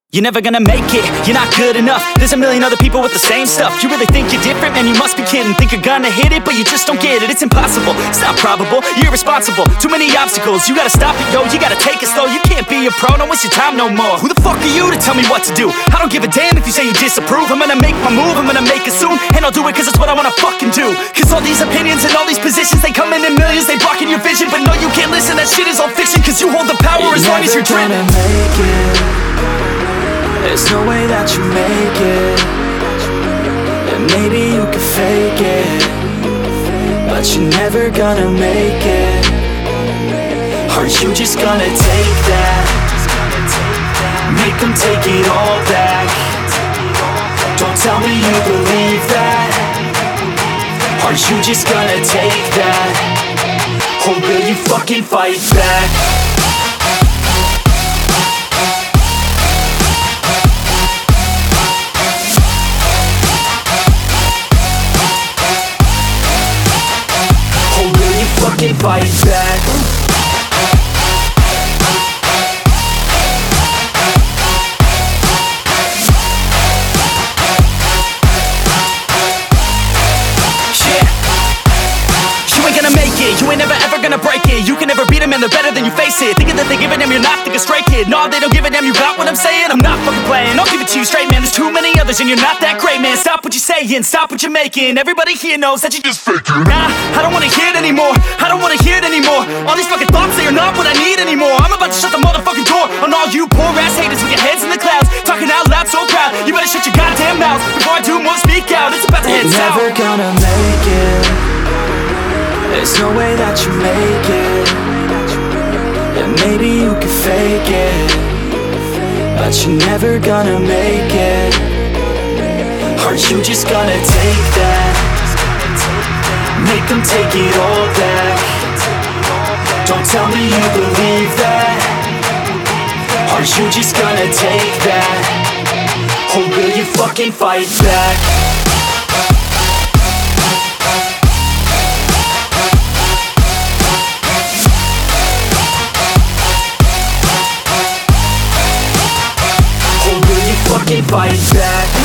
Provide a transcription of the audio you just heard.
You're never gonna make it, you're not good enough. There's a million other people with the same stuff. You really think you're different? Man, you must be kidding. Think you're gonna hit it, but you just don't get it. It's impossible, it's not probable, you're irresponsible. Too many obstacles, you gotta stop it, yo. You gotta take it slow, you can't be a pro. Don't waste your time no more. Who the fuck are you to tell me what to do? I don't give a damn if you say you disapprove. I'm gonna make my move, I'm gonna make it soon. And I'll do it cause it's what I wanna fucking do. Cause all these opinions and all these positions, they come in millions, they blocking your vision. But no, you can't listen, that shit is all fiction. Cause you hold the power as long as you're dreaming. There's no way that you make it. And maybe you can fake it, but you're never gonna make it. Are you just gonna take that? Make them take it all back. Don't tell me you believe that. Are you just gonna take that? Or will you fucking fight back? Fight back. You ain't gonna make it, you ain't never ever gonna break it. You can never beat them and they're better than you face it. Thinking that they give a damn, you're not thinking straight, kid. No, they don't give a damn, you got what I'm saying? I'm not fucking playing, I'll give it to you straight, man. There's too many others and you're not that great, man. Stop what you're saying, stop what you're making. Everybody here knows that you just faking. Nah, I don't wanna hear it anymore, I don't wanna hear it anymore. All these fucking thoughts, they are not what I need anymore. I'm about to shut the motherfucking door on all you poor ass haters with your heads in the clouds, talking out loud so proud. You better shut your goddamn mouth before I do more, speak out. It's about to head south. Never gonna make it. There's no way that you make it. And maybe you can fake it, but you're never gonna make it. Are you just gonna take that? Make them take it all back. Don't tell me you believe that. Are you just gonna take that? Or will you fucking fight back? Fight back.